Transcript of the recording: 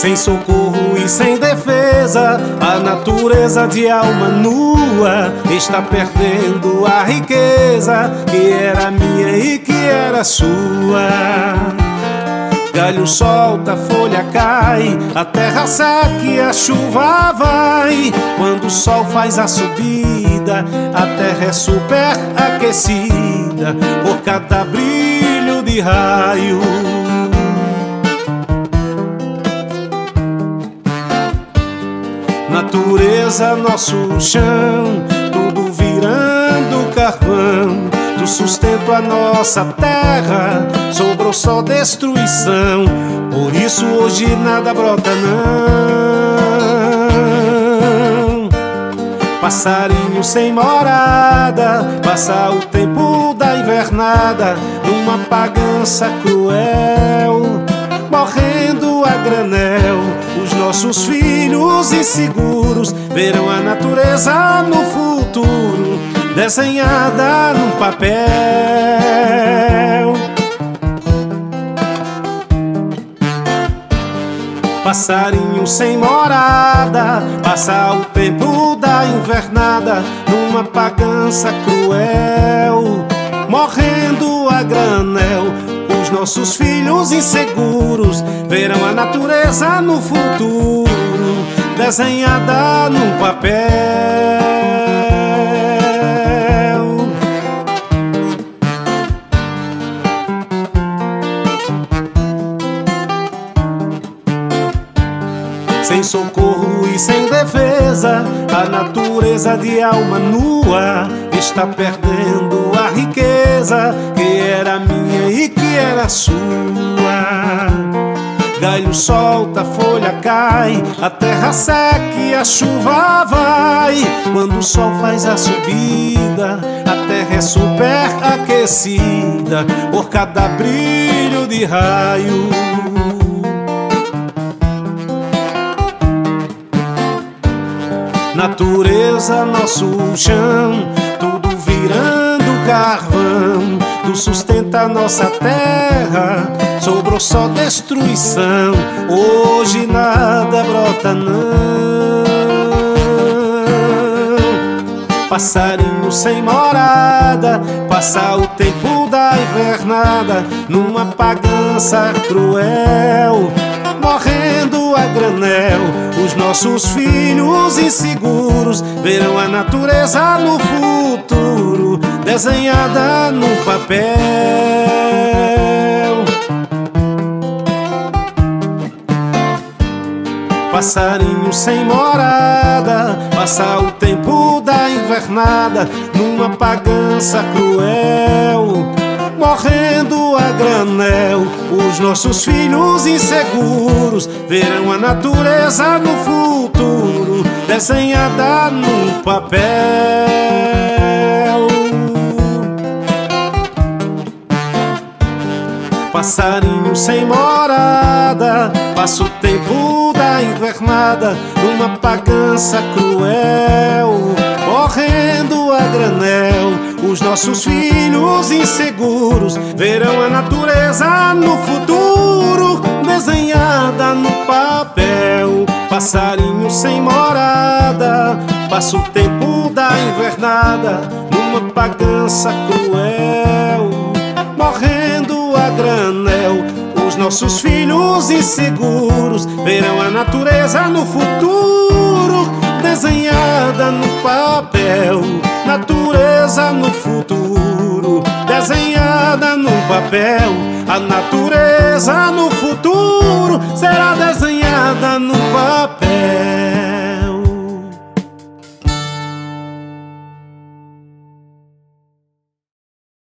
Sem socorro e sem defesa, a natureza de alma nua está perdendo a riqueza que era minha e que era sua. Galho solta, folha cai, a terra seca e a chuva vai. Quando o sol faz a subida, a terra é super aquecida por cada brilho de raio. Natureza, nosso chão, tudo virando carvão. Do sustento a nossa terra, sobrou só destruição. Por isso hoje nada brota não. Passarinho sem morada, passa o tempo da invernada numa pagança cruel, morrendo a granel. Os nossos filhos inseguros verão a natureza no futuro desenhada num papel. Passarinho sem morada, passa o tempo da invernada numa pagança cruel, morrendo a granel. Os nossos filhos inseguros verão a natureza no futuro desenhada num papel. Sem socorro e sem defesa, a natureza de alma nua está perdendo a riqueza que era minha e que era sua. Galho solta, folha cai, a terra seca e a chuva vai. Quando o sol faz a subida, a terra é super aquecida por cada brilho de raio. Natureza, nosso chão, tudo virando carvão. Do sustento a nossa terra, sobrou só destruição. Hoje nada brota não. Passarinho sem morada, passa o tempo da invernada numa pagança cruel, morrendo a granel. Os nossos filhos inseguros verão a natureza no futuro desenhada no papel. Passarinho sem morada, passa o tempo da invernada numa pagança cruel, morrendo a granel. Os nossos filhos inseguros verão a natureza no futuro desenhada no papel. Passarinho sem morada, passa o tempo da invernada numa pagança cruel, morrendo a granel. Os nossos filhos inseguros verão a natureza no futuro desenhada no papel. Passarinho sem morada, passa o tempo da invernada numa pagança cruel, morrendo a granel. Os nossos filhos inseguros verão a natureza no futuro desenhada no papel. Natureza no futuro desenhada no papel. A natureza no futuro será